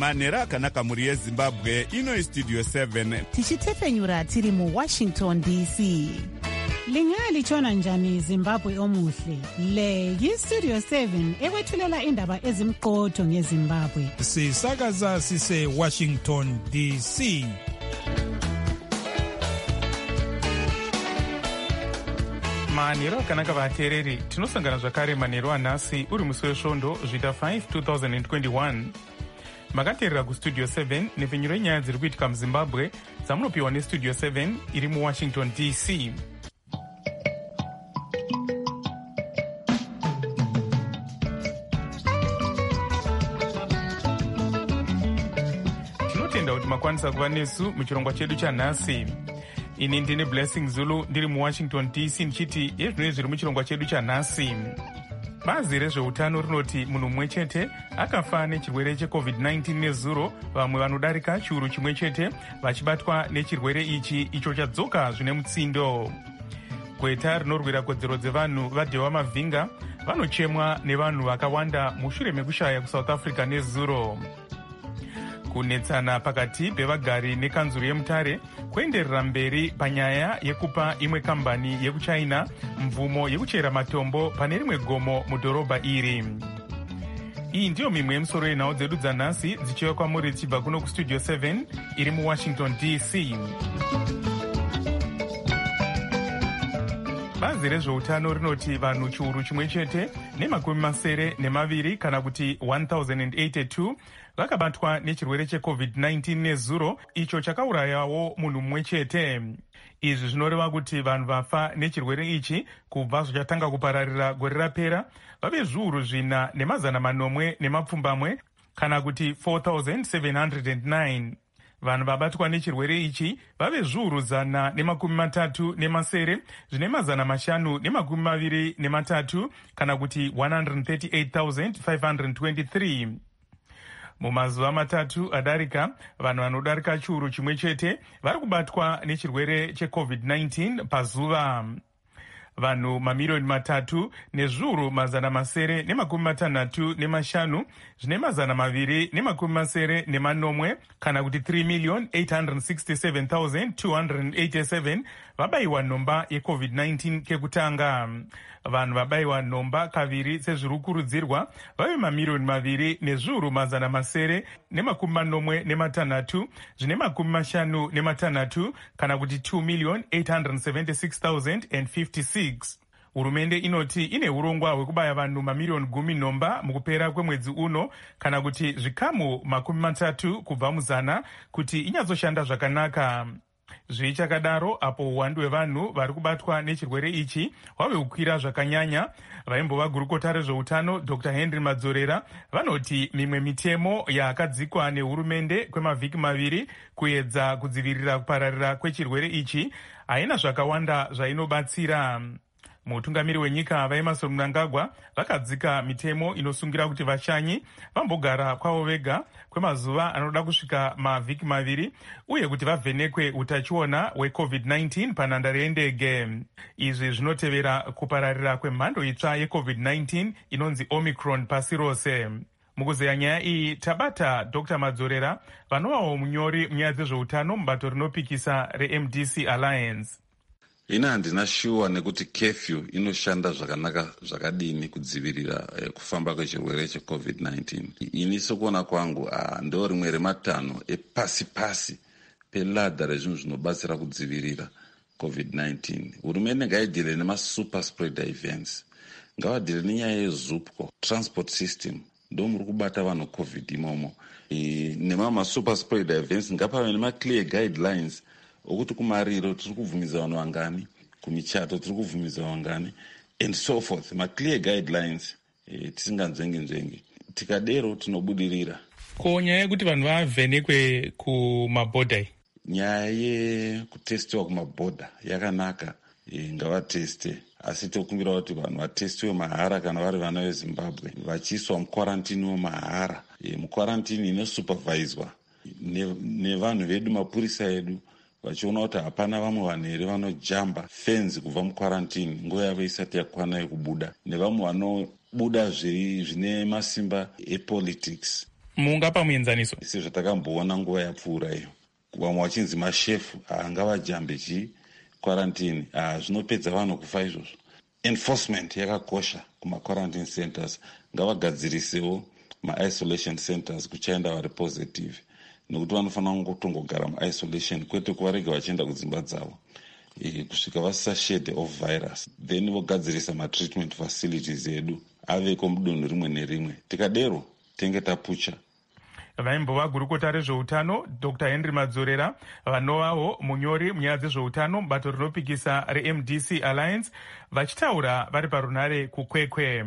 manhero akanaka mhuri yezimbabwe. Ino istudio 7 tichitefenyura tiri muWashington DC. Lingalitshona njani Zimbabwe omuhle? Le yistudio 7 ekwethulela indaba ezimqotho ngeZimbabwe. Sisakaza sise Washington DC. manhero akanaka vateereri, tinosangana zvakare manhero anhasi uri musi wesvondo zvita 5 2021. makateerera kustudio 7 nepfenyuro yenyaya dziri kuitika muzimbabwe dzamunopiwa nestudio 7 iri muwashington DC. tinotenda kuti makwanisa kuva nesu muchirongwa chedu chanhasi. ini ndine Blessing Zulu ndiri muwashington DC ndichiti ezvinoi zviri muchirongwa chedu chanhasi. bazi rezveutano rinoti munhu mumwe chete akafa nechirwere cheCovid-19 nezuro, vamwe vanodarika chiuru chimwe chete vachibatwa nechirwere ichi icho chadzoka zvine mutsindo. gweta rinorwira kodzero dzevanhu vaDhewa Mavhinga vanochemwa nevanhu vakawanda mushure mekushaya kuSouth Africa nezuro. kunetsana pakati pevagari nekanzuro yemutare kuenderera mberi panyaya yekupa imwe kambani yekuchina mvumo yekuchera matombo pane rimwe gomo mudhorobha iri. iyi ndiyo mimwe yemusoro yenhau dzedu dzanhasi dzichiuya kwamuri dzichibva kuno kustudio 7 iri muwashington DC. bazi rezveutano rinoti vanhu chiuru chimwe chete nemakumi masere nemaviri kana kuti 1082 vakabatwa nechirwere cheCovid-19 nezuro, icho chakaurayawo munhu mumwe chete. izvi zvinoreva kuti vanhu vafa nechirwere ichi kubva zvichatanga kupararira gore rapera vave zviuru 4 nemapfumbamwe kana kuti 4709. vanhu vabatwa nechirwere ichi vave zviuru 137 zvine 523 kana kuti 138,523. mumazuva matatu adarika vanhu vanodarika chiuru chimwe chete vari kubatwa nechirwere cheCovid-19 pazuva. vanhu mamiliyoni 3 nezviuru 965 zvine 280 kana kuti 3,867,287 vabayiwa nhomba yeCovid-19 kekutanga. vanhu vabayiwa nhomba kaviri sezviri kukurudzirwa vave mamiliyoni 2 nezviuru 946 zvine 56 kana kuti 2,876,056. hurumende inoti ine urongwa hwekubaya vanhu mamiliyoni 10 nhomba mukupera kwemwedzi uno kana kuti zvikamu 30 kubva muzana kuti inyatsoshanda zvakanaka. zvichakadaro apo uwandu hwevanhu vari kubatwa nechirwere ichi hwave kukwira zvakanyanya, vaimbova gurukota rezveutano Dr. Henry Madzorera vanoti mimwe mitemo yakadzikwa nehurumende kwemavhiki maviri kuedza kudzivirira kupararira kwechirwere ichi haina zvakawanda zvainobatsira. mutungamiri wenyika vaEmmerson Mnangagwa vakadzika mitemo inosungira kuti vashanyi vambogara kwavo vega kwemazuva anoda kusvika mavhiki maviri uye kuti vavhenekwe utachiona hweCovid-19 panhandare yendege. izvi zvinotevera kupararira kwemhando itsva yeCovid-19 inonzi Omicron pasi rose. mukuzeya nyaya iyi tabata Dr. Madzorera vanovawo munyori munyaya dzezveutano mubato rinopikisa reMDC Alliance. ina handina shuwa nekuti kefyu inoshanda zvakanaka zvakadini kudzivirira kufamba kwechirwere cheCovid-19. ini sokuona kwangu ndo rimwe rematanho epasi-pasi peladha rezvinhu zvinobatsira kudzivirira COVID-19. hurumende ngaidhire nemasuper spreader events, ngavadhire nenyaya yezupco transport system, ndo muri kubata vanhu covid imomo. nemasuper spreader events ngapave nemaclear guidelines okuti kumariro tiri kubvumidza vanhu vangani, kumichato tiri kubvumidza vangani and so forth, maclear guidelines tisinganzvengi-nzvengi. tikadero tinobudirira. ko nyaya yekuti vanhu vavhenekwe kumabhodha, nyaya yekutestiwa kumabhodha yakanaka, ngavateste, asi tokumbira kuti vanhu vatestiwe mahara kana vari vana veZimbabwe, vachiiswa mukwarantini wemahara. mukwarantini inosuperviswa nevanhu vedu, mapurisa edu, vachiona kuti hapana vamwe vanhu here vanojamba fenzi kubva mukwarantini nguva yavo isati yakwana yekubuda, nevamwe vanobuda zvine masimba epolitics. Mungapa muenzaniso? Isi zvatakamboona nguva yapfuura iyo, vamwe vachinzi mashefu ngavajambe kwarantini. Zvinopedza vanhu kufa izvozvo. Enforcement yakakosha kuma-quarantine centers. Ngavagadzirisewo ma-isolation centers kuchaenda vari positive, nekuti vanofanira kutongogara mu-isolation kwete kuvarega vachienda kudzimba dzavo kusvika vasisa shade of virus. Then vogadzirisa ma-treatment facilities edu aveko mudunhu rimwe nerimwe. Tikadero tenge tapucha. Vaimbova gurukota rezveutano Dr. Henry Madzorera, vanovawo munyori munyaya dzezveutano bato rinopikisa reMDC Alliance, vachitaura vari parunare kukwekwe.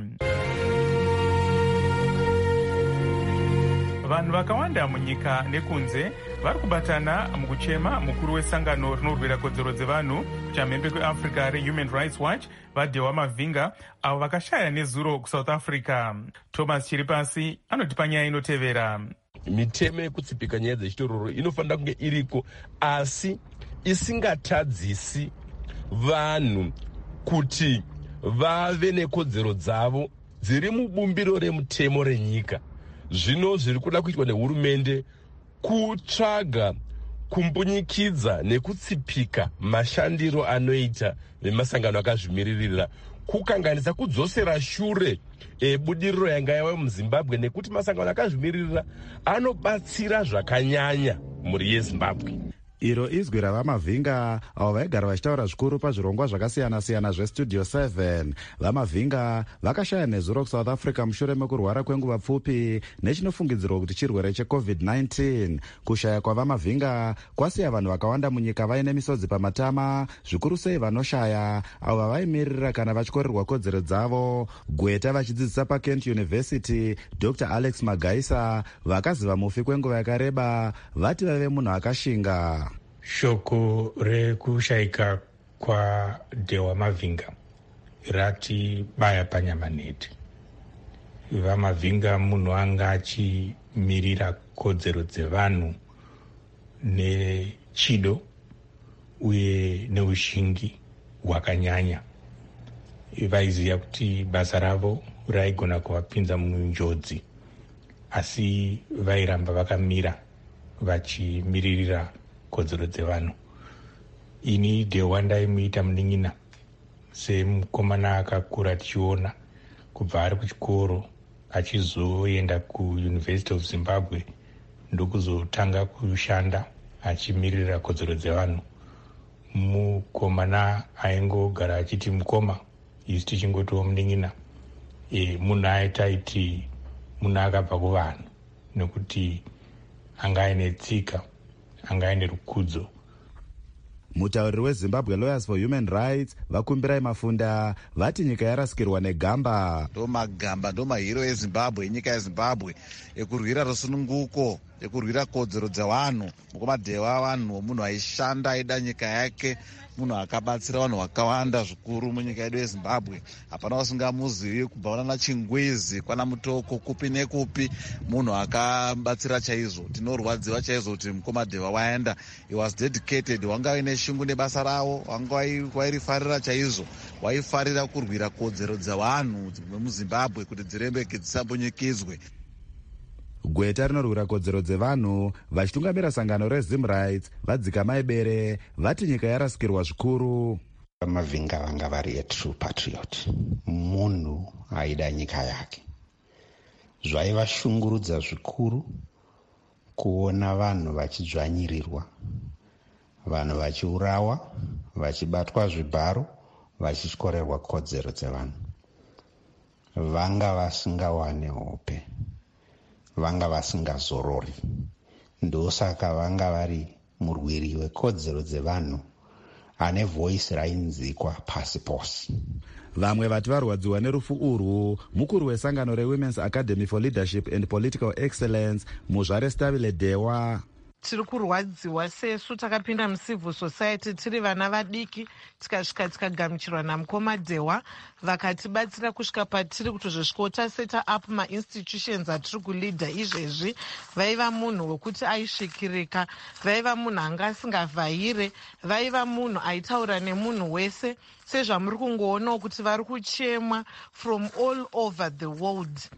Vanhu vakawanda munyika nekunze vari kubatana mukuchema mukuru wesangano rinorwira kodzero dzevanhu chamhembe kweAfrica reHuman Rights Watch vaDhewa Mavhinga, avo vakashaya nezuro kuSouth Africa. Thomas Chiripasi anotipa nyaya inotevera. Mitemo yekutsipika nyaya dzechitororo inofanira kunge iriko, asi isingatadzisi vanhu kuti vave nekodzero dzavo dziri mubumbiro remutemo renyika. Zvino zviri kuda kuitwa nehurumende kutsvaga kumbunyikidza nekutsipika mashandiro anoita vemasangano akazvimiririra, kukanganisa kudzosera shure budiriro yanga yava muZimbabwe, nekuti masangano akazvimiririra anobatsira zvakanyanya mhuri yeZimbabwe. Iro izwi raVamavhinga avo vaigara vachitaura zvikuru pazvirongwa zvakasiyana-siyana zveStudio 7. Vamavhinga vakashaya nezuro kuSouth Africa mushure mekurwara kwenguva pfupi nechinofungidzirwa kuti chirwere cheCovid-19. Kushaya kwaVamavhinga kwasiya vanhu vakawanda munyika vaine misodzi pamatama, zvikuru sei vanoshaya avo vavaimirira kana vachikorerwa kodzero dzavo. Gweta vachidzidzisa paKent University, Dr. Alex Magaisa, vakaziva mufi kwenguva yakareba, vati vave munhu akashinga. Shoko rekushayika kwaDhewa Mavhinga ratibaya panyama neti. Vamavhinga munhu anga achimirira kodzero dzevanhu nechido uye neushingi hwakanyanya. Vaiziva kuti basa ravo raigona kuvapinza munjodzi, asi vairamba vakamira vachimiririra kodzero dzevanhu. Ini Dhewa ndaimuita munin'ina semukomana akakura tichiona kubva ari kuchikoro achizoenda kuUniversity of Zimbabwe ndokuzotanga kushanda achimirira kodzero dzevanhu. Mukomana aingogara achiti mukoma, isu tichingotiwo munin'ina. Munhu aitaiti munhu akabva kuvanhu, nekuti anga aine tsika, anga aine rukudzo. Mutauriri weZimbabwe Lawyers for Human Rights vakumbirai Mafunda vati nyika yarasikirwa negamba. Magamba ndo mahiro eZimbabwe, nyika yeZimbabwe ekurwira rusununguko, ekurwira kodzero dzevanhu. Mukoma Dhewa vanhu munhu aishanda aida nyika yake, munhu akabatsira vanhu vakawanda zvikuru munyika yedu yeZimbabwe. Hapana usingamuzivi kubva na Chingwizi kwana Mutoko kupi nekupi, munhu akabatsira chaizvo. Tinorwadziwa chaizvo kuti mukoma Dhewa waenda, he was dedicated, wanga aine shungu nebasa ravo, wanga wairifarira chaizvo, waifarira kurwira kodzero dzevanhu muZimbabwe kuti dzirembeke dzisambunyikidzwe. Gweta rinorwira kodzero dzevanhu vachitungamira sangano reZim Rights vadzika maibere vati nyika yarasikirwa zvikuru. Mavhinga vanga vari true patriot, munhu aida nyika yake. Zvaivashungurudza zvikuru kuona vanhu vachidzvanyirirwa, vanhu vachiurawa, vachibatwa zvibharo, vachityorerwa kodzero dzevanhu. Vanga vasingawane hope, vanga vasingazorori. Ndosaka vanga vari murwiri wekodzero dzevanhu ane voice rainzikwa pasi pose. Vamwe vati varwadziwa nerufu urwu mukuru wesangano reWomen's Academy for Leadership and Political Excellence, Muzvare Stabile Dhewa. Tiri kurwadziwa sesu takapinda mucivil society tiri vana vadiki, tikasvika tikagamuchirwa namukoma Dhewa, vakatibatsira kusvika patiri kutozvosvika taseta up mainstitutions atiri kulidha izvezvi. Vaiva munhu wekuti aisvikirika, vaiva munhu anga asingavhayire, vaiva munhu aitaura nemunhu wese, sezvamuri kungoonawo kuti vari kuchemwa from all over the world.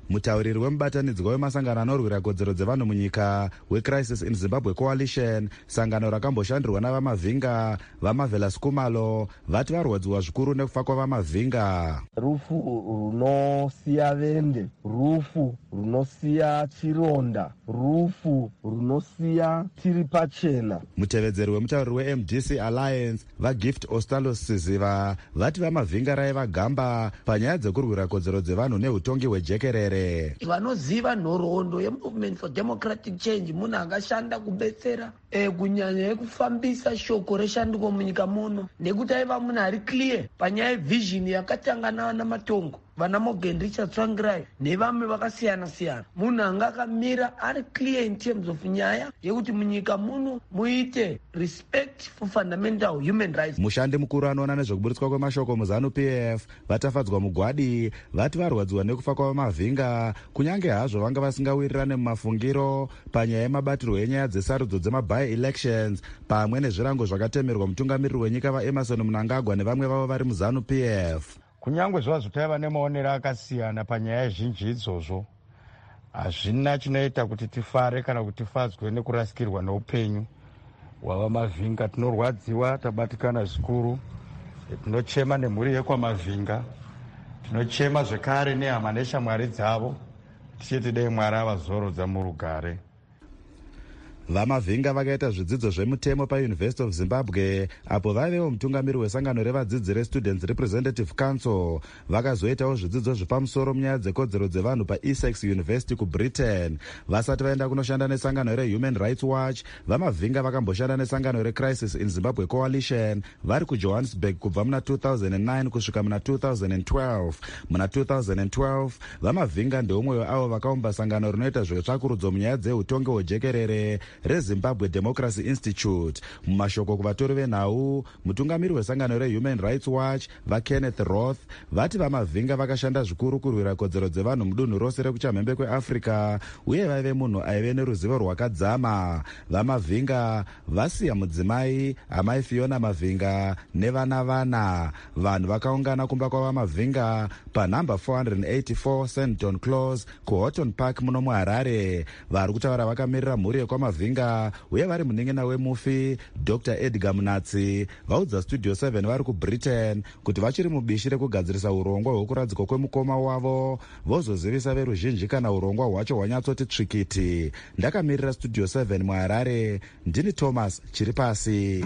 Mutauriri wemubatanidzwa wemasangano anorwira kodzero dzevanhu munyika weCrisis in Zimbabwe Coalition, sangano rakamboshandirwa navamavhinga vaMarvelous Kumalo, vati varwadziwa zvikuru nekufa kwavamavhinga. Rufu runosiya vende, rufu runosiya chironda, rufu runosiya tiri pachena. Mutevedzeri wemutauriri weMDC Alliance vaGift Ostalos Siziva vati vamavhinga raiva gamba panyaya dzekurwira kodzero dzevanhu neutongi hwejekerere. Vanoziva nhoroondo yeMovement for Democratic Change munhu angashanda kubetsera kunyanya yekufambisa shoko reshanduko munyika muno, nekuti aiva munhu ari clear panyaya yevision yakatangana namatongo vana Morgan Richard Tsvangirai nevamwe vakasiyana siyana. Munhu anga akamira ari clear in terms of nyaya yekuti munyika muno muite respect for fundamental human rights. Mushandi mukuru anoona nezvekuburitswa kwemashoko muZANU-PF vatafadzwa mugwadi vati varwadziwa nekufa kwavamavhinga, kunyange hazvo vanga vasingawirirane mumafungiro panyaya yemabatirwo enyaya dzesarudzo dzema-by-elections pamwe nezvirango zvakatemerwa mutungamiriri wenyika vaEmerson Mnangagwa nevamwe vavo vari muZANU-PF. Kunyange zvazvo taiva nemaonero akasiyana panyaya zhinji idzozvo, hazvina chinoita kuti tifare kana kuti tifadzwe nekurasikirwa neupenyu hwavamavhinga. Tinorwadziwa, tabatikana zvikuru, tinochema nemhuri yekwamavhinga, tinochema zvekare nehama neshamwari dzavo, tichiti dei Mwari avazorodza murugare. Vamavhinga vakaita zvidzidzo zvemutemo paUniversity of Zimbabwe apo vaivewo mutungamiri wesangano revadzidzi reStudents Representative Council. Vakazoitawo zvidzidzo zvepamusoro munyaya dzekodzero dzevanhu paEssex University kuBritain. Vasati vaenda kunoshanda nesangano reHuman Rights Watch, vamavhinga vakamboshanda nesangano reCrisis in Zimbabwe Coalition vari kuJohannesburg kubva muna 2009 kusvika muna 2012. Muna 2012 vamavhinga ndeumwe weavo vakaumba sangano rinoita zvetsvakurudzo munyaya dzeutongi hwejekerere reZimbabwe Democracy Institute. Mumashoko kuvatori venhau, mutungamiri wesangano reHuman Rights Watch vaKenneth Roth vati vamavhinga vakashanda zvikuru kurwira kodzero dzevanhu mudunhu rose rekuchamhembe kweAfrica uye vaive munhu aive neruzivo rwakadzama. Vamavhinga vasiya mudzimai amai Fiona Mavhinga nevana. Vanhu vakaungana kumba kwavamavhinga panhamba 484 Sandton Close kuHoughton Park muno muHarare. Vari kutaura vakamirira mhuri yekwamavhinga uye vari munin'ina wemufi Dr. Edgar Munatsi vaudza Studio 7 vari kuBritain kuti vachiri mubishi rekugadzirisa urongwa hwekuradzikwa kwemukoma wavo, vozozivisa veruzhinji kana urongwa hwacho hwanyatsoti tsvikiti. Ndakamirira Studio 7 muHarare, ndini Thomas Chiripasi.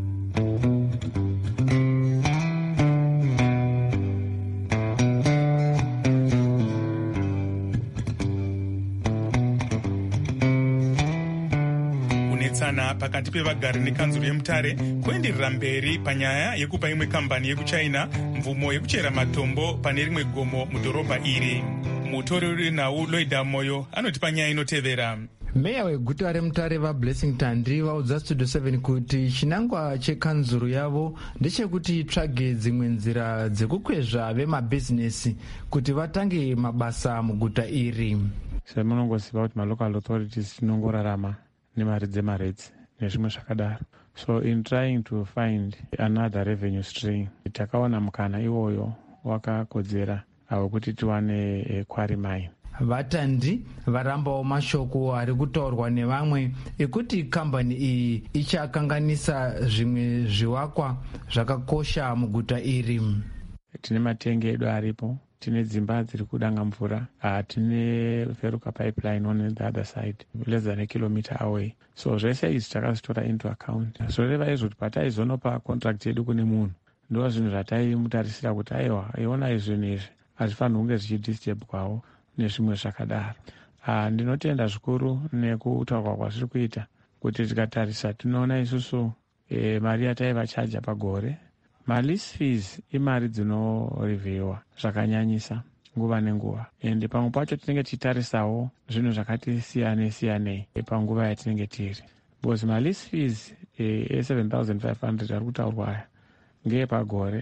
Pakati pevagari nekanzuro yeMutare kuenderera mberi panyaya yekupa imwe kambani yekuchina mvumo yekuchera matombo pane rimwe gomo mudhorobha iri. Mutoreri nhau Loida Moyo anoti panyaya inotevera. Meya weguta reMutare vaBlessing Tandi vaudza Studio 7 kuti chinangwa chekanzuro yavo ndechekuti itsvage dzimwe nzira dzekukwezva vemabhizinesi kuti vatange mabasa muguta iri. Semunongoziva kuti malocal authorities tinongorarama nemari dzemaredzi nezvimwe zvakadaro. So in trying to find another revenue stream, takaona mukana iwoyo wakakodzera wekuti tiwane quarry mine. Vatandi varambawo mashoko ari kutaurwa nevamwe ekuti kambani iyi ichakanganisa zvimwe zvivakwa zvakakosha muguta iri. Tine matenge edu aripo, tine dzimba dziri kudanga mvura, tine Veruca pipeline on the other side, less than a kilometer away. So zvese izvi takazitora into account. Zvoreva izvo kuti pataizonopa contract yedu kune munhu, ndo zvinhu zvataimutarisira kuti aiwa iona izvinhu izvi hazvifaniri kunge zvichidisturbawo nezvimwe zvakadaro. Ndinotenda zvikuru nekutaurwa kwazviri kuita kuti tikatarisa tinoona isusu mari yataivachaja pagore. Lease fees imari dzinorevhiwa zvakanyanyisa nguva nenguva, ende pamwe pacho tinenge tichitarisawo zvinhu zvakati siyanei panguva yatinenge tiri, because lease fees 7,500 ari kutaurwa ngeye pagore,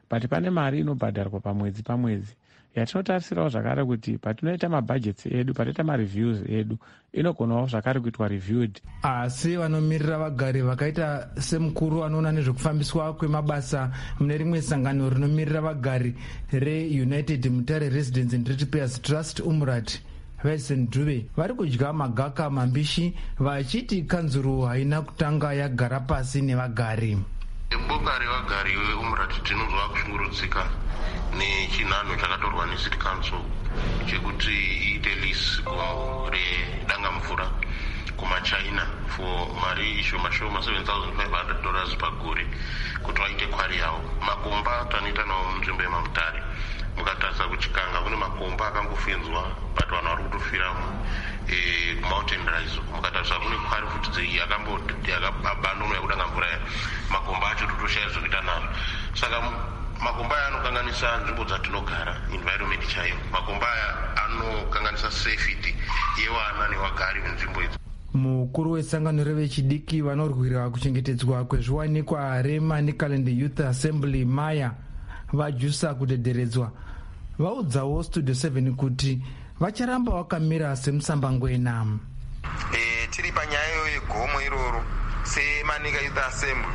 but pane mari inobhadharwa pamwedzi yatinotarisirawo zvakare kuti patinoita mabhajets edu, patinoita mareviews edu, inogonawo zvakare kuitwa reviewed. Asi vanomirira vagari vakaita semukuru anoona nezvekufambiswa kwemabasa mune rimwe sangano rinomirira vagari reUnited Mutare Residents and Ratepayers Trust Umrat Vincent Dube vari kudya magaka mambishi vachiti kanzuru haina kutanga yagara pasi nevagari. Boka revagari veUmrat tinonzwa kushungurudzika nechinhanho chakatorwa necity council chekuti iite lease gomo redangamvura kumachina for mari ishoma-shoma $7,500 pagore kuti vaite kwari yavo. Makomba tanoita nawo munzvimbo yemaMutare, mukatarisa kuchikanga kune makomba akangofinzwa but vanhu vari kutofira mountain rise. Mukatarisa kune kwari futi yakabandonwa yekudangamvura ya makomba acho totoshaya zvokuita nazvo. Saka makomba aya anokanganisa nzvimbo dzatinogara, environment chaiyo. Makomba aya anokanganisa safety yevana nevagari venzvimbo idzi. Mukuru wesangano revechidiki vanorwira kuchengetedzwa kwezviwanikwa reManicaland Youth Assembly Maya vajusa kudhedheredzwa vaudzawo Studio 7 kuti vacharamba vakamira semusambangwena. Tiri panyaya yegomo iroro seManika Youth Assembly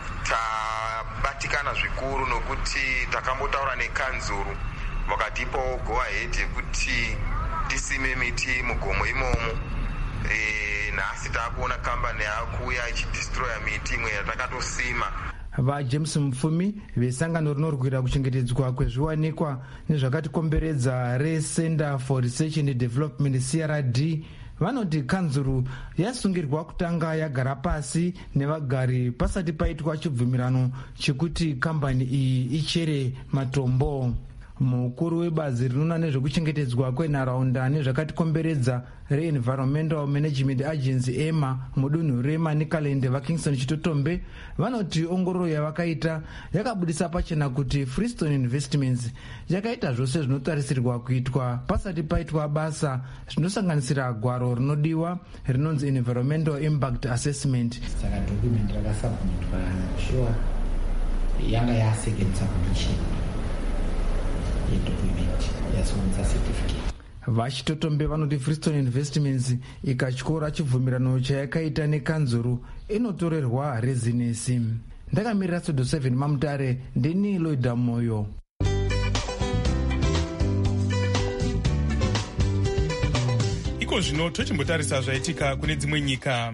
tabatikana zvikuru nokuti takambotaura nekanzuru vakatipa go ahead yekuti tisime miti mugomo imomo. Nhasi takuona kambani yakuuya ichidestroya miti imwe yatakatosima. VaJames Mupfumi vesangano rinorwira kuchengetedzwa kwezviwanikwa nezvakatikomberedza reCenter for Research and Development CRD vanoti kanzuru yasungirwa kutanga yagara pasi nevagari pasati paitwa chibvumirano chekuti kambani iyi ichere matombo. Mukuru webazi rinoona nezvekuchengetedzwa kwenharaunda nezvakatikomberedza reEnvironmental Management Agency EMA mudunhu reManicaland vaKingston Chitotombe vanoti ongororo yavakaita yakabudisa pachena kuti Freestone Investments yakaita zvose zvinotarisirwa kuitwa pasati paitwa basa zvinosanganisira gwaro rinodiwa rinonzi Environmental Impact Assessment. Saka document rakasubmitwa sure yanga yasecond submission yedocument yasonza certificate. Vachitotombe vanoti Freestone Investments ikatyora chibvumirano chayakaita nekanzuru inotorerwa rezinesi. Ndakamirira Studio 7 maMutare ndini Loida Moyo. Iko zvino tochimbotarisa zvaitika kune dzimwe nyika.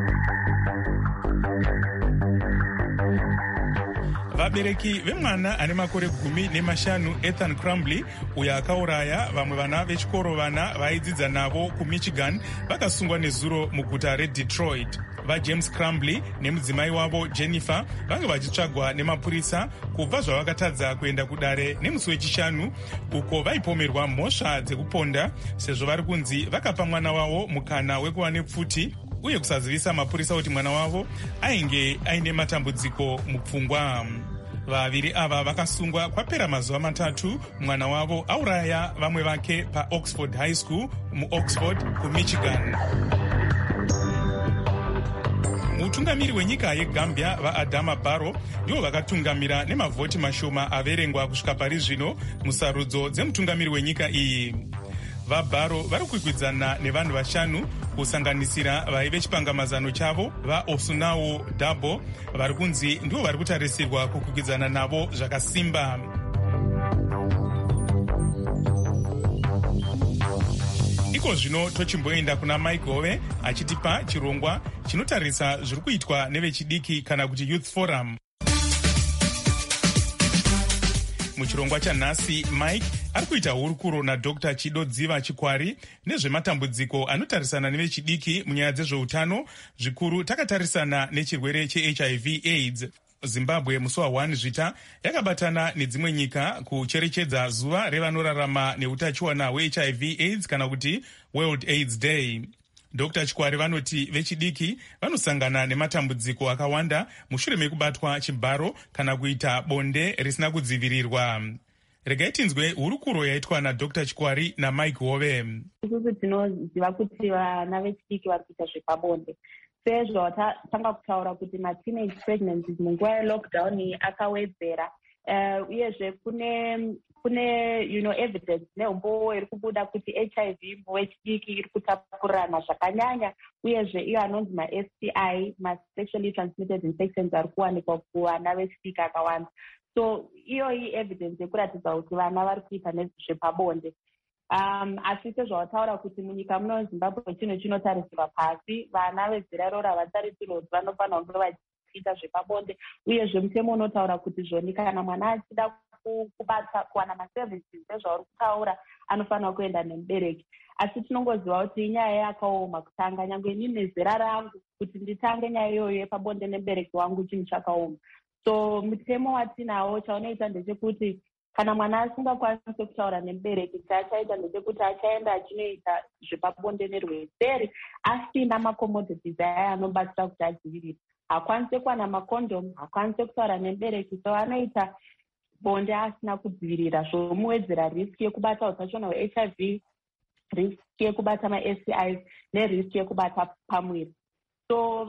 Vabereki vemwana ane makore 15 Ethan Crumbley uyo akauraya vamwe vana vechikoro vana vaidzidza navo kuMichigan vakasungwa nezuro muguta reDetroit. VaJames Crumbley nemudzimai wavo Jennifer vange vachitsvagwa nemapurisa kubva zvavakatadza kuenda kudare nemusi wechishanu uko vaipomerwa mhosva dzekuponda sezvo vari kunzi vakapa mwana wavo mukana wekuva nepfuti uye kusazivisa mapurisa kuti mwana wavo ainge aine matambudziko mupfungwa. Vaviri ava vakasungwa kwapera mazuva 3 mwana wavo auraya vamwe vake paOxford High School muOxford kuMichigan. Mutungamiri wenyika yeGambia vaAdama Barrow ndivo vakatungamira nemavhoti mashoma averengwa kusvika pari zvino musarudzo dzemutungamiri wenyika iyi. VaBarrow vari kukwikwidzana nevanhu 5 kusanganisira vaive chipangamazano chavo vaOsunawo Dabo vari kunzi ndivo vari kutarisirwa kukwikwidzana navo zvakasimba. Iko zvino tochimboenda kuna Mike Hove achitipa chirongwa chinotarisa zviri kuitwa nevechidiki kana kuti Youth Forum. Muchirongwa chanhasi Mike ari kuita hurukuro naDr. Chido Dziva Chikwari nezvematambudziko anotarisana nevechidiki munyaya dzezveutano, zvikuru takatarisana nechirwere cheHIV AIDS. Zimbabwe musi wa1 Zvita yakabatana nedzimwe nyika kucherechedza zuva revanorarama neutachiwana hweHIV AIDS kana kuti World AIDS Day. Dr. Chikwari vanoti vechidiki vanosangana nematambudziko akawanda mushure mekubatwa chibharo kana kuita bonde risina kudzivirirwa. Regai tinzwe hurukuro yaitwa naDr. Chikwari naMike Hove. Isusu tinoziva kuti vana vechidiki vari kuita zvepabonde. Sezvo tanga kutaura kuti mateenage pregnancies munguva yelockdown akawedzera uyezve kune evidence neumbo iri kubuda kuti HIV wechidiki iri kutapurirana zvakanyanya, uyezve iyo anonzi ma-STI, ma-sexually transmitted infections, ari kuwanikwa kuvana vechidiki akawanda. So iyoyi evidence yekuratidza kuti vana vari kuita nezvepabonde. Asi sezvawataura kuti munyika muno Zimbabwe chinhu chinotarisirwa pasi, vana vezera iroro havatarisirwa kuti vanofanira kunge vachiita zvepabonde, uyezve mutemo unotaura kuti zvoni kana mwana achida kuwana maservices ezvauri kutaura anofanira kuenda nemubereki. Asi tinongoziva kuti inyaya yakaoma kutanga, nyange inini nezera rangu kuti nditange nyaya iyoyo yepabonde nemubereki wangu chinhu chakaoma. So mutemo watinawo chaunoita ndechekuti kana mwana asingakwanisi kutaura nemubereki, chaachaita ndechekuti achaenda achinoita zvepabonde nerweseri asina macommodities aya anobatsira kuti adzivirire. Hakwanisi kuwana makondom, hakwanisi kutaura nemubereki, so anoita bonde asina kudzivirira, zvomuwedzera riski yekubata utachiona hweHIV, riski yekubata ma-STIs neriski yekubata pamwiri. So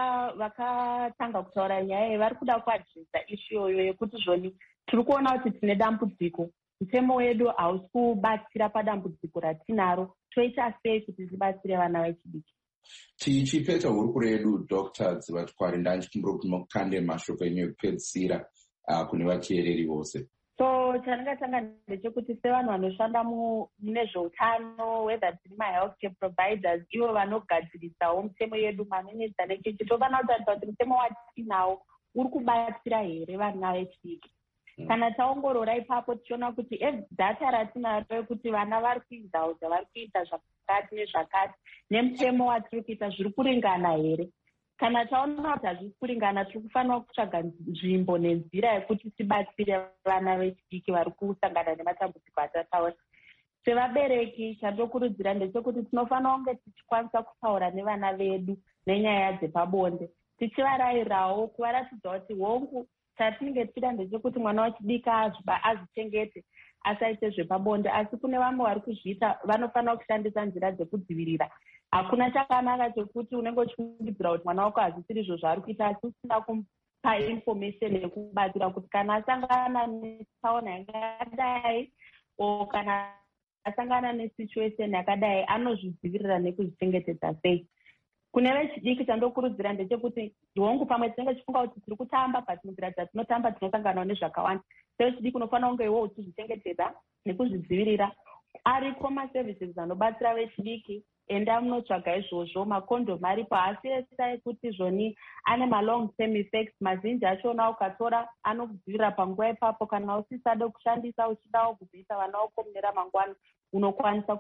vakatanga kutaura nyaya iyi vari kuda kuadresa ishu iyoyo yekuti zvoni tiri kuona kuti tine dambudziko, mutemo wedu hausi kubatsira padambudziko ratinaro, toita sei kuti tibatsire vana vechidiki? Tichipeta hurukuro yedu, Dr. Dzivatwari, ndandichikumbira kuti mukande mashoko enyu ekupedzisira kune vateereri vose. So chandingatanga ndechekuti sevanhu vanoshanda mune zveutano, whether tiri ma-healthcare providers, ivo vanogadzirisawo mutemo yedu, maminista nechechi, tofanira kutarisa kuti mutemo watinawo uri kubatsira here vana vechidiki. Kana taongorora ipapo tichiona kuti data ratinaro rekuti vana vari kuindauza, vari kuita zvakati nezvakati, nemutemo watiri kuita zviri kuringana here. Kana taona kuti hazvisi kuringana, tiri kufanira kutsvaga nzvimbo nenzira yekuti tibatsire vana vechidiki vari kusangana nematambudziko atataura. Sevabereki, chandokurudzira ndechekuti tinofanira kunge tichikwanisa kutaura nevana vedu nenyaya dzepabonde, tichivarayirawo kuvaratidza kuti hongu chatinenge tichida ndechekuti mwana wechidiki azvichengete, asaite zvepabonde, asi kune vamwe vari kuzviita, vanofanira kushandisa nzira dzekudzivirira. Hakuna chakanaka chekuti unenge uchifungidzira kuti mwana wako hazvisiri izvo zvaari kuita, asi usina kumupa information yekubatsira kuti kana asangana netsaona yakadai o kana asangana nesituation yakadai anozvidzivirira nekuzvichengetedza sei. Kune vechidiki chandokurudzira ndechekuti hongu pamwe tinenge tichifunga kuti tiri kutamba, but munzira dzatinotamba tinosanganawo nezvakawanda. Sevechidiki unofanira kunge iwo uchizvichengetedza nekuzvidzivirira. Ariko maservices anobatsira vechidiki, enda munotsvaga izvozvo. Makondomu aripo, asi esa ekuti zvoni ane ma-long term effects, mazhinji achona ukatora anokudzivirira panguva ipapo. Kana usisada kushandisa uchidawo kubvisa vana vako mune ramangwana, unokwanisa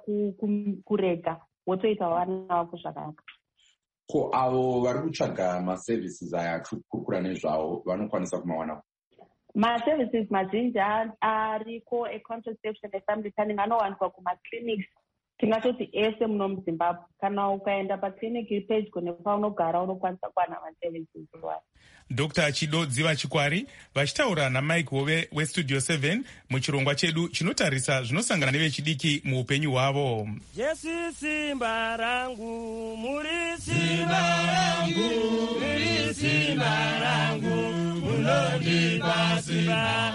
kurega wotoita vana vako zvakanaka. Ko avo vari kutsvaga maservices aya kurukura nezvavo vanokwanisa kumawana? Maservices mazhinji ariko econtraception efamily planning anowanikwa kumaclinics, tingatoti ese muno muZimbabwe. Kana ukaenda paclinic iri pedyo nepaunogara unokwanisa kuwana maservices iwayo. Dr. Chido Dzivachikwari vachitaura naMike Hove weStudio 7 muchirongwa chedu chinotarisa zvinosangana nevechidiki muupenyu hwavo. Jesu simba rangu, muri simba rangu, muri simba rangu, munondipa simba.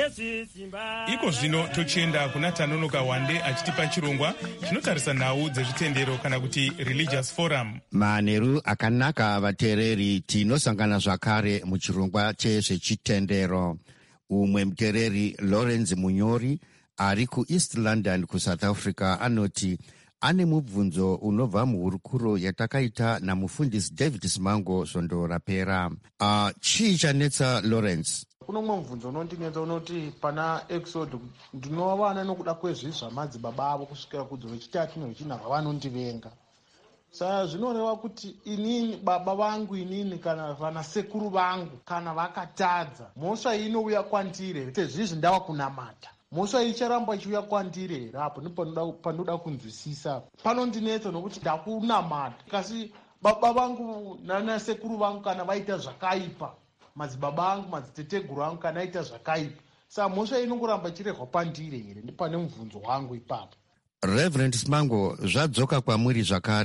Iko zvino tochienda kuna Tanonoka Wande achitipa chirongwa chinotarisa nhau dzezvitendero kana kuti religious forum. Manheru akanaka vateereri, tinosangana zvakare muchirongwa chezvechitendero. Umwe muteereri Lawrence Munyori ari kuEast London kuSouth Africa anoti ane mubvunzo unobva muhurukuro yatakaita namufundisi David Simango svondo rapera. Chii chanetsa Lawrence? Kuno umwe mubvunzo unondinetsa unoti pana Exodus ndinova vana nokuda kwezvi zvamadzibaba avo kusvikira kudzi rechitatu nerwechina vanondivenga. Saka zvinoreva kuti inini baba vangu inini kana vana sekuru vangu kana vakatadza, mhosva inouya kwandire sezvizvi ndava kunamata. Mhosva icharamba ichiuya kwandire here? Apo ndipo panoda kunzwisisa. Panondinetsa nokuti ndakunamata, kasi baba vangu nanasekuru vangu kana vaita zvakaipa, madzibaba angu madziteteguru angu kana aita zvakaipa, saka mhosva inongoramba ichirehwa pandire here? Ndipane mubvunzo wangu ipapo. Reverend Simango, zvadzoka kwamuri zvakare.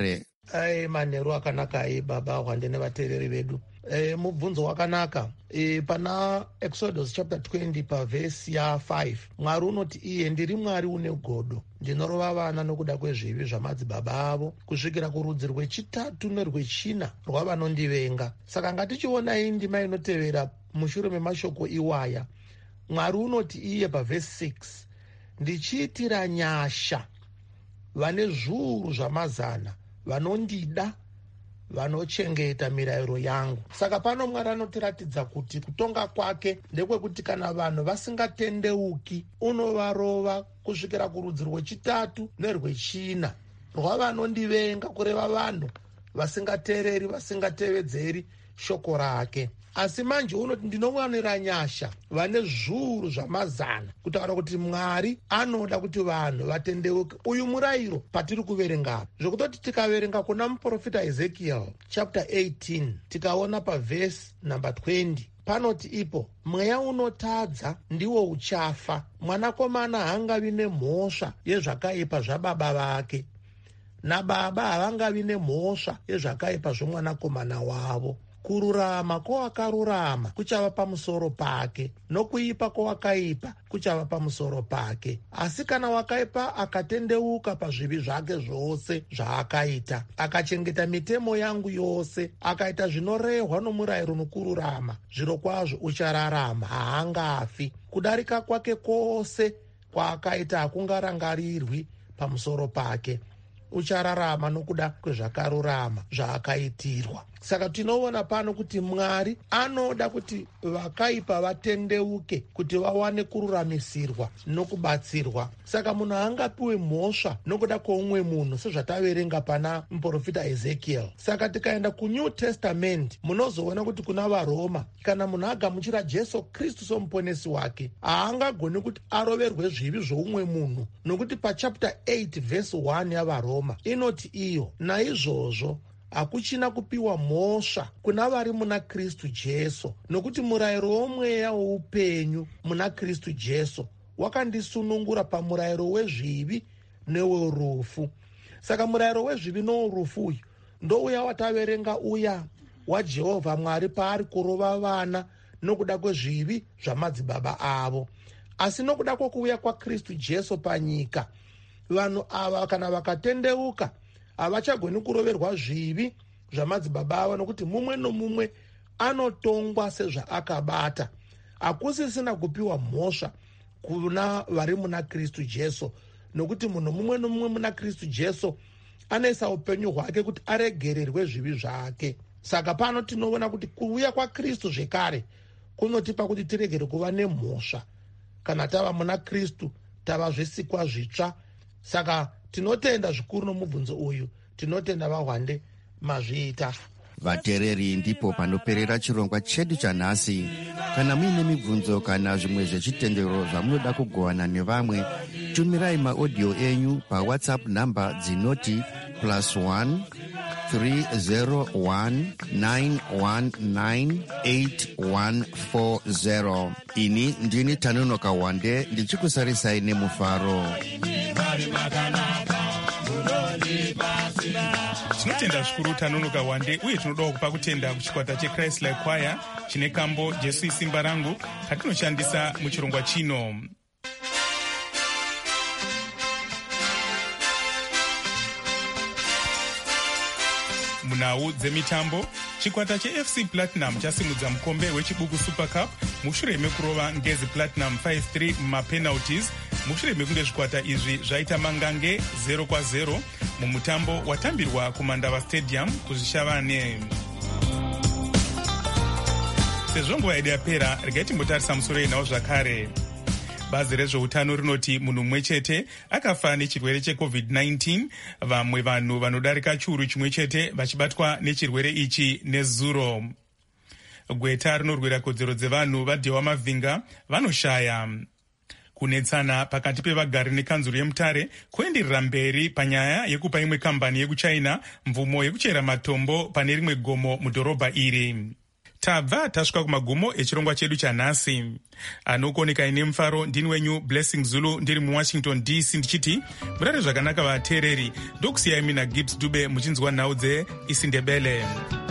manheru akanaka baba Hwande nevateereri vedu. Mubvunzo wakanaka. Pana Exodus chapter 20 pavhesi ya5 Mwari unoti iye ndiri Mwari une godo, ndinorova vana nokuda kwezvivi zvamadzibaba avo kusvikira kurudzi rwechitatu nerwechina rwavanondivenga. Saka ngatichiona iyi ndima inotevera mushure memashoko iwaya. Mwari unoti iye pavhesi 6 ndichiitira nyasha vane zviuru zvamazana vanondida, vanochengeta mirayiro yangu. Saka pano Mwari anotiratidza kuti kutonga kwake ndekwekuti kana vanhu vasingatendeuki unovarova kusvikira kurudzi rwechitatu nerwechina rwavanondivenga, kureva vanhu vasingateereri, vasingatevedzeri shoko rake. Asi manje unoti ndinowanira nyasha vane zviuru zvamazana, kutaura kuti Mwari anoda kuti vanhu vatendeuke. Uyu murayiro patiri kuverenga zvekutoti tikaverenga kuna muprofita Ezekiel chapter 18 tikaona pavhesi number 20 panoti ipo, mweya unotadza ndiwo uchafa, mwanakomana haangavi nemhosva yezvakaipa zvababa vake, nababa havangavi nemhosva yezvakaipa zvomwanakomana wavo. Kururama kwowakarurama kuchava pamusoro pake, nokuipa kwowakaipa kuchava pamusoro pake. Asi kana wakaipa akatendeuka pazvivi zvake zvose zvaakaita, akachengeta mitemo yangu yose, akaita zvinorehwa nomurayiro nokururama, zvirokwazvo uchararama, haangafi. Kudarika kwake kwose kwaakaita hakungarangarirwi pamusoro pake, uchararama nokuda kwezvakarurama zvaakaitirwa. Saka tinoona pano kuti Mwari anoda kuti vakaipa vatendeuke, kuti vawane kururamisirwa nokubatsirwa. Saka munhu haangapiwe mhosva nokuda kwoumwe munhu, sezvataverenga pana muprofita Ezekiel. Saka tikaenda kuNew Testament munozoona kuti kuna vaRoma, kana munhu agamuchira Jesu Kristu somuponesi wake, haangagoni kuti aroverwe zvivi zvoumwe munhu, nokuti pachapter 8 vhesi 1 yavaRoma inoti iyo, naizvozvo hakuchina kupiwa mhosva kuna vari muna Kristu Jesu, nokuti murayiro womweya woupenyu muna Kristu Jesu wakandisunungura pamurayiro wezvivi newerufu. Saka murayiro wezvivi newerufu uyu ndouya wataverenga uya waJehovha Mwari paari kurova vana nokuda kwezvivi zvamadzibaba avo. Asi nokuda kwokuuya kwaKristu Jesu panyika, vanhu ava kana vakatendeuka havachagoni kuroverwa zvivi zvamadzibaba avo, nokuti mumwe nomumwe anotongwa sezvaakabata. Hakusisina kupiwa mhosva kuna vari muna Kristu Jesu, nokuti munhu mumwe nomumwe muna Kristu Jesu anoisa upenyu hwake kuti aregererwe zvivi zvake. Saka pano tinoona kuti kuuya kwaKristu zvekare kunotipa kuti tiregere kuva nemhosva. Kana tava muna Kristu tava zvisikwa zvitsva. Saka tinotenda zvikuru nomubvunzo uyu, tinotenda vaHwande mazviita. Vateereri, ndipo panoperera chirongwa chedu chanhasi. Kana muine mibvunzo kana zvimwe zvechitendero zvamunoda kugovana nevamwe, tumirai maaudio enyu pawhatsapp namba dzinoti +1 301 919 8140. Ini ndini Tanonoka Hwande ndichikusarisai nemufaro. Tinotenda zvikuru Tanonoka Hwande, uye tinodawo kupa kutenda kuchikwata cheChrist Like Choir chine kambo Jesu isimba rangu katinoshandisa muchirongwa chino. Munhau dzemitambo, chikwata cheFC Platinum chasimudza mukombe wechibuku Super Cup mushure mekurova Ngezi Platinum 5-3 mumapenalties, mushure mekunge zvikwata izvi zvaita mangange 0-0 mumutambo watambirwa kuMandava Stadium kuzvishavane. Sezvo nguva yedu yapera, regai timbotarisa musoro yenhau zvakare. Bazi rezveutano rinoti munhu mumwe chete akafa nechirwere cheCovid-19, vamwe vanhu vanodarika chiuru chimwe chete vachibatwa nechirwere ichi nezuro. Gweta rinorwira kodzero dzevanhu vaDhewa Mavhinga vanoshaya. Kunetsana pakati pevagari nekanzuru yeMutare kuenderera mberi panyaya yekupa imwe kambani yekuChina mvumo yekuchera matombo pane rimwe gomo mudhorobha iri. tabva tasvika kumagumo echirongwa chedu chanhasi. Anokuoneka ine mufaro ndini wenyu Blessing Zulu ndiri muWashington DC ndichiti murare zvakanaka vateereri. Ndokusiyai mina Gibbs Dube muchinzwa nhau dzeIsindebele.